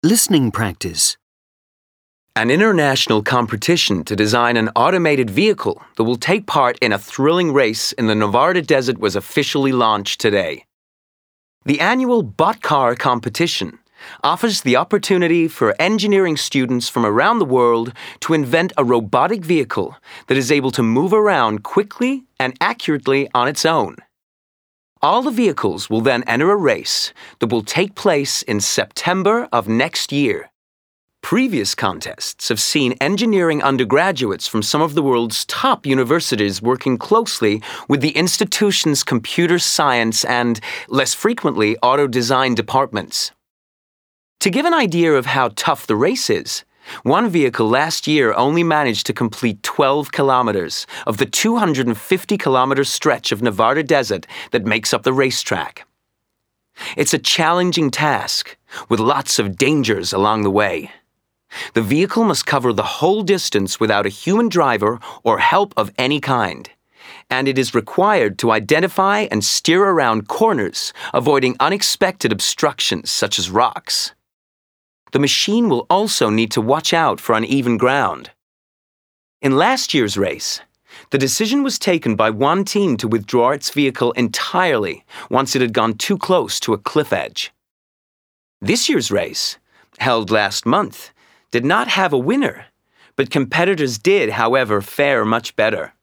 Listening practice. An international competition to design an automated vehicle that will take part in a thrilling race in the Nevada desert was officially launched today. The annual BotCar competition offers the opportunity for engineering students from around the world to invent a robotic vehicle that is able to move around quickly and accurately on its own. All the vehicles will then enter a race that will take place in September of next year. Previous contests have seen engineering undergraduates from some of the world's top universities working closely with the institution's computer science and, less frequently, auto design departments. To give an idea of how tough the race is, one vehicle last year only managed to complete 12 kilometers of the 250-kilometer stretch of Nevada desert that makes up the racetrack. It's a challenging task, with lots of dangers along the way. The vehicle must cover the whole distance without a human driver or help of any kind, and it is required to identify and steer around corners, avoiding unexpected obstructions such as rocks. The machine will also need to watch out for uneven ground. In last year's race, the decision was taken by one team to withdraw its vehicle entirely once it had gone too close to a cliff edge. This year's race, held last month, did not have a winner, but competitors did, however, fare much better.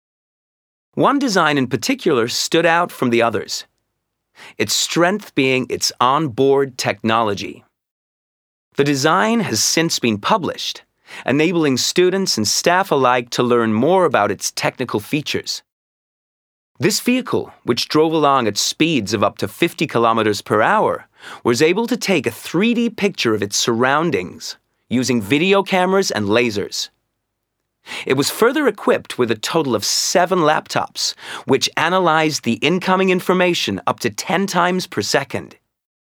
One design in particular stood out from the others, its strength being its onboard technology. The design has since been published, enabling students and staff alike to learn more about its technical features. This vehicle, which drove along at speeds of up to 50 kilometers per hour, was able to take a 3D picture of its surroundings using video cameras and lasers. It was further equipped with a total of 7 laptops, which analyzed the incoming information up to 10 times per second.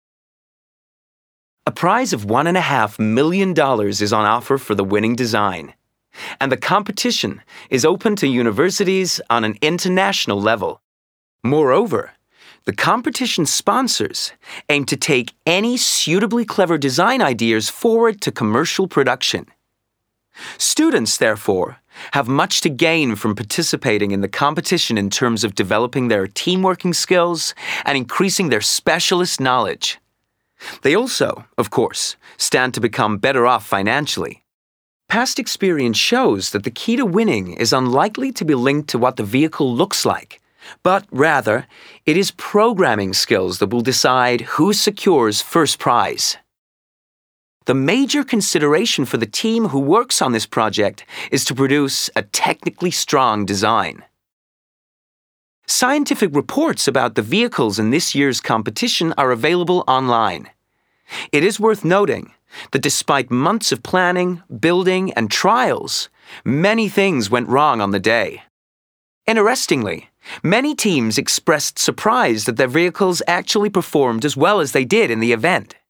A prize of $1.5 million is on offer for the winning design, and the competition is open to universities on an international level. Moreover, the competition sponsors aim to take any suitably clever design ideas forward to commercial production. Students, therefore, have much to gain from participating in the competition in terms of developing their teamworking skills and increasing their specialist knowledge. They also, of course, stand to become better off financially. Past experience shows that the key to winning is unlikely to be linked to what the vehicle looks like, but rather, it is programming skills that will decide who secures first prize. The major consideration for the team who works on this project is to produce a technically strong design. Scientific reports about the vehicles in this year's competition are available online. It is worth noting that despite months of planning, building, and trials, many things went wrong on the day. Interestingly, many teams expressed surprise that their vehicles actually performed as well as they did in the event.